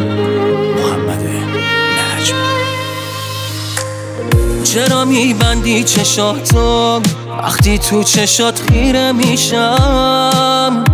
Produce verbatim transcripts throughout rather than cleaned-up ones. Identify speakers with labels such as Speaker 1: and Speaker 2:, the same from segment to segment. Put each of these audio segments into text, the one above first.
Speaker 1: محمد نجم.
Speaker 2: چرا میبندی چشاتو وقتی تو چشات خیره میشم؟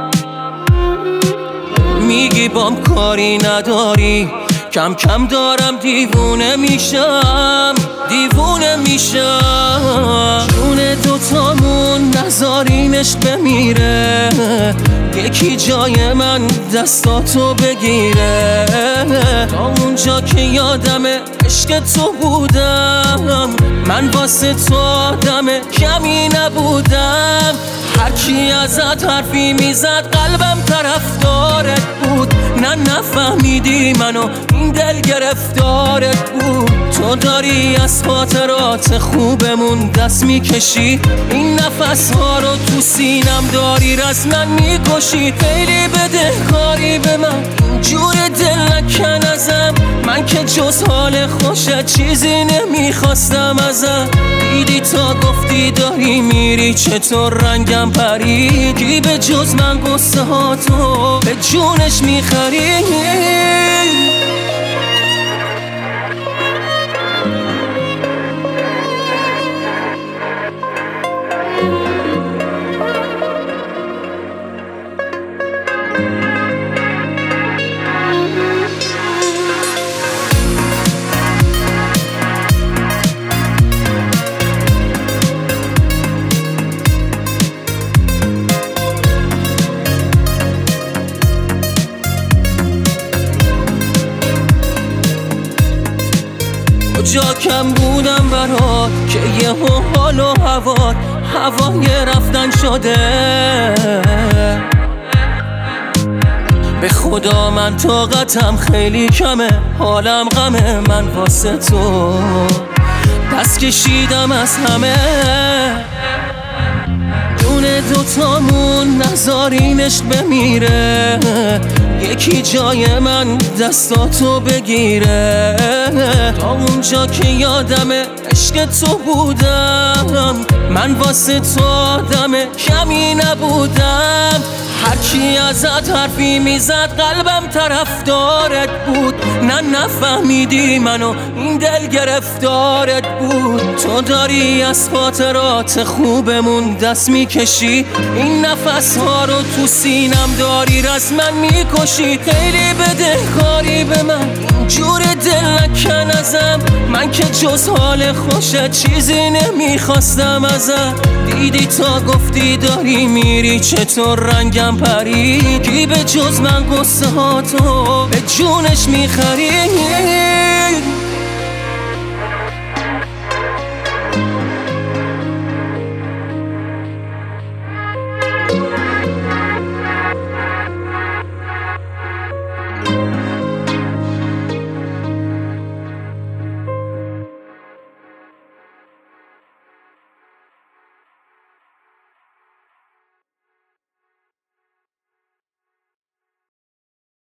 Speaker 2: میگی بام کاری نداری، کم کم دارم دیوونه میشم، دیوونه میشم. جون دوتامون نذارینش بمیره، یکی جای من دستاتو بگیره. تا اونجا که یادمه عشق تو بودم، من واسه تو آدم کمی نبودم. هر کی ازت حرفی میزد قلبم طرفدارت بود. نه نفهمیدی منو این دل گرفتارت بود. تو داری از خاطرات خوبمون دست میکشی، این نفس ها رو تو سینم داری رسما میکشی. خیلی بدهکاری به من اینجور دل نکن ازم، من که جز حال خوشت چیزی نمیخواستم ازم. دیدی تا گفتی داری میری چطور رنگم پرید. کی به جز من قصه ها تو به جونش میخری؟ کجا کم بودم برات که یهو حال و هوات هوای رفتن شده؟ به خدا من طاقتم خیلی کمه، حالم غمه. من واسه تو دست کشیدم از همه. جون دوتامون نذارینش بمیره، یکی جای من دستاتو بگیره. تا اونجا که یادمه عشق تو بودم، من واسه تو آدم کمی نبودم. هر کی ازت حرفی میزد قلبم طرفدارت بود. نه نفهمیدی منو این دل گرفتارت بود. تو داری از خاطرات خوبمون دست میکشی، این نفس ها رو تو سینم داری رسما میکشی. خیلی بدهکاری به من اینجور دل نکن ازم، من که جز حال خوشت چیزی نمیخواستم ازم. دیدی تا گفتی داری میری چطور رنگم پرید. کی به جز من قصه ها تو به جونش میخری؟